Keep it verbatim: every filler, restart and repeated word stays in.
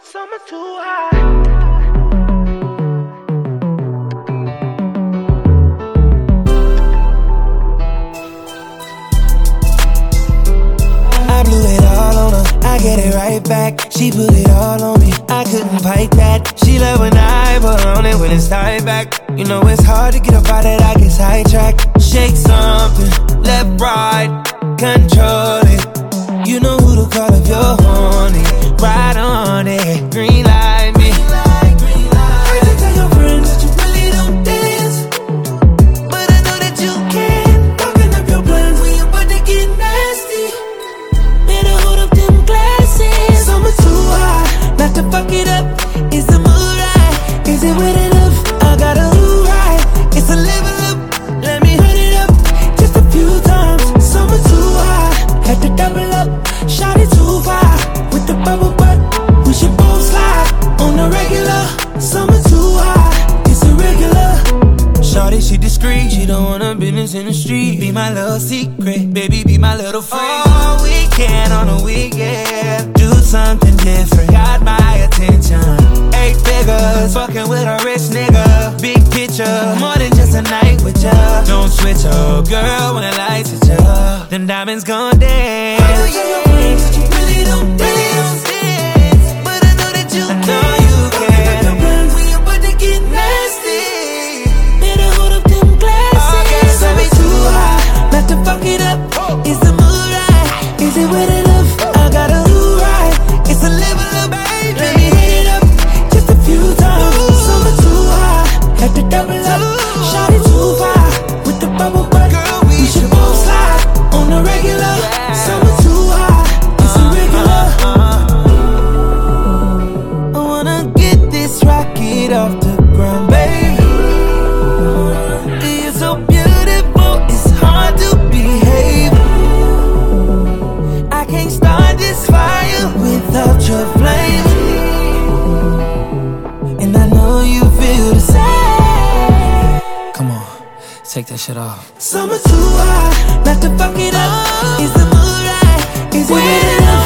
Summer too high. I blew it all on her, I get it right back. She put it all on me, I couldn't fight that. She love when I put on it when it's tied back. You know it's hard to get up out that, I get sidetracked. Shake something, left, right, control it. You know who to call if you're horny. Ride on it, green light me. Heard you tell your friends that you really don't dance, but I know that you can. Talking up your plans when you're about to get nasty. Better hold up them glasses. Summer too high, not to fuck it up. Is the mood right? Is it with enough? I got a who right. It's a level up, let me hunt it up just a few times. Summer too high, had to double up. Shot it too far with the bubble butt. We should both slide on the regular. Summer too high, it's irregular. Shawty, she discreet, she don't want her business in the street. Be my little secret, baby, be my little freak. All weekend on a weekend, do something different, got my attention. Eight figures, fucking with a rich nigga. Big picture, more than just a night with ya. Don't switch up, girl, when the lights hit ya. Them diamonds gon' dance. I know your friends that you really don't dance, but I know that you I can. Know you can. We about to get nasty. Better hold up them glasses. Summer too high, not to fuck it up. Is the mood right? Is it with enough? I got a who right. It's a level up, baby. Let me hit it up just a few times. Summer too high, had to double up. Shot it too far with the bubble butt. Girl, we, we should both slide on the regular. Summer too high, it's irregular. I wanna get this rocket off the ground, baby. You're so beautiful, it's hard to behave. I can't start this fire without your flame, and I know you feel the same. Come on, take that shit off. Summer too high, not to fuck it up. Is the mood right? Is it enough?